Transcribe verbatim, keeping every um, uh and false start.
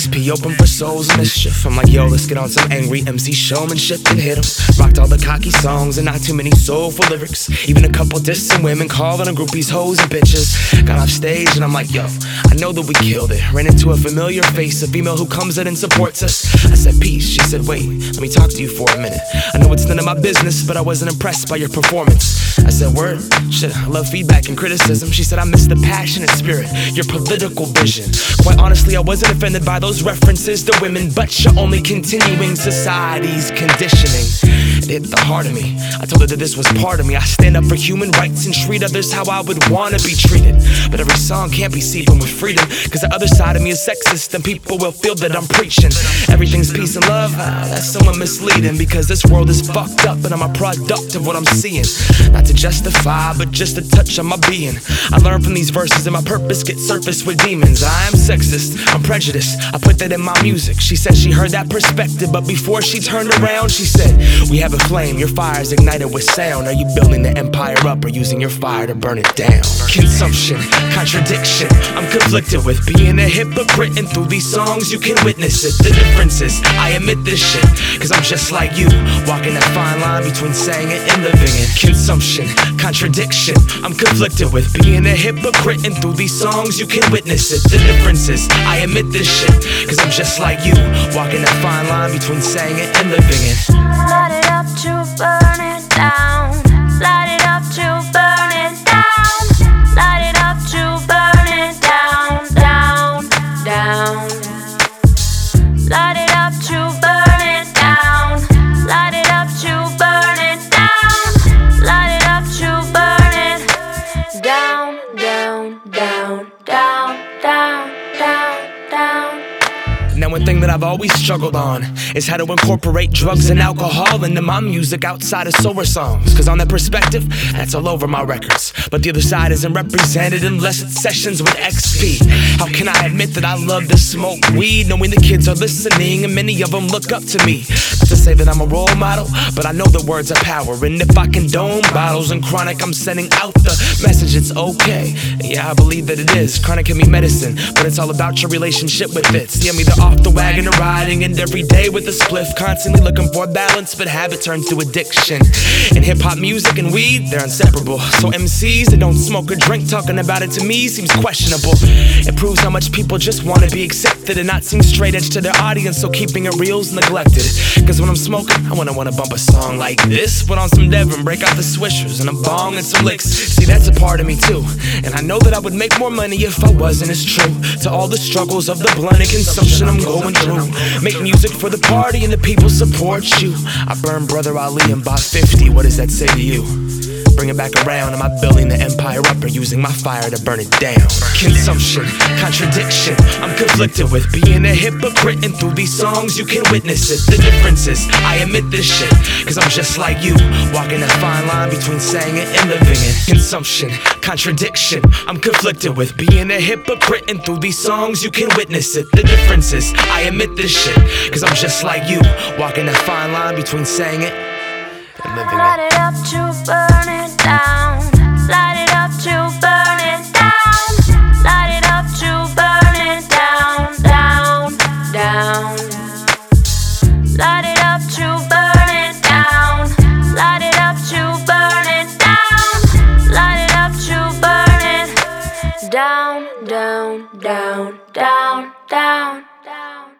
X P, open for souls of mischief. I'm like, yo, let's get on some angry M C showmanship and hit 'em. Rocked all the cocky songs and not too many soulful lyrics. Even a couple dissing women calling them groupies, hoes, and bitches. Got off stage and I'm like, yo, I know that we killed it. Ran into a familiar face, a female who comes in and supports us. I said, peace. She said, wait, let me talk to you for a minute. I know it's none of my business, but I wasn't impressed by your performance. I said, word? Shit, I love feedback and criticism. She said, I miss the passionate spirit, your political vision. Quite honestly, I wasn't offended by those references to women, but you're only continuing society's conditioning. It hit the heart of me. I told her that this was part of me. I stand up for human rights and treat others how I would wanna be treated. But every song can't be seeping with freedom, cause the other side of me is sexist and people will feel that I'm preaching everything's peace and love. Ah, that's somewhat misleading, because this world is fucked up and I'm a product of what I'm seeing. Not to justify, but just a touch on my being. I learned from these verses and my purpose gets surfaced with demons. I am sexist, I'm prejudiced, I put that in my music. She said she heard that perspective, but before she turned around, she said, we have a flame, your fire's ignited with sound. Are you building the empire up or using your fire to burn it down? Consumption, contradiction, I'm conflicted with being a hypocrite, and through these songs you can witness it. The difference is, I admit this shit, cause I'm just like you, walking that fine line between saying it and living it. Consumption, contradiction, I'm conflicted with being a hypocrite, and through these songs you can witness it. The difference is, I admit this shit, cause I'm just like you, walking that fine line between saying it and living it. Light it up to burn it down. Light it up to burn it down. Light it up to burn it down, down, down. Light it up to burn it down. Light it up to burn it down. Light it up to burn it down, down, down, down, down, down, down. Now one thing that I've always struggled on is how to incorporate drugs and alcohol into my music outside of sober songs. Cause on that perspective, that's all over my records. But the other side isn't represented unless it's sessions with X P. How can I admit that I love to smoke weed, knowing the kids are listening and many of them look up to me? Not to say that I'm a role model, but I know that words are power. And if I condone bottles and chronic, I'm sending out the message it's okay. Yeah, I believe that it is. Chronic can be medicine, but it's all about your relationship with it. See, I'm either off the wagon or riding, and every day with a spliff, constantly looking for balance, but habit turns to addiction. And hip-hop music and weed, they're inseparable. So M Cs that don't smoke or drink, talking about it to me seems questionable. It proves how much people just want to be accepted and not seem straight edge to their audience, so keeping it real's neglected. Cause when I'm smoking, I wanna wanna bump a song like this, put on some Devin, break out the swishers and a bong and some licks. See, that's a part of me too, and I know that I would make more money if I wasn't as true to all the struggles of the blunt and consumption I'm going through. Make music for the party and the people support you. I burned Brother Ali and bought fifty, what does that say to you? Bring it back around, am I building the empire up or using my fire to burn it down? Consumption, contradiction, I'm conflicted with being a hypocrite, and through these songs you can witness it. The difference is, I admit this shit, cause I'm just like you, walking that fine line between saying it and living it. Consumption, contradiction, I'm conflicted with being a hypocrite, and through these songs you can witness it. The difference is, I admit this shit, cause I'm just like you, walking that fine line between saying it and living it. Light it up to burn it down. Light it up to burn it down. Light it up to burn it down, down, down. Light it up to burn it down. Light it up to burn it down. Light it up to burn it down, down, down, down, down, down.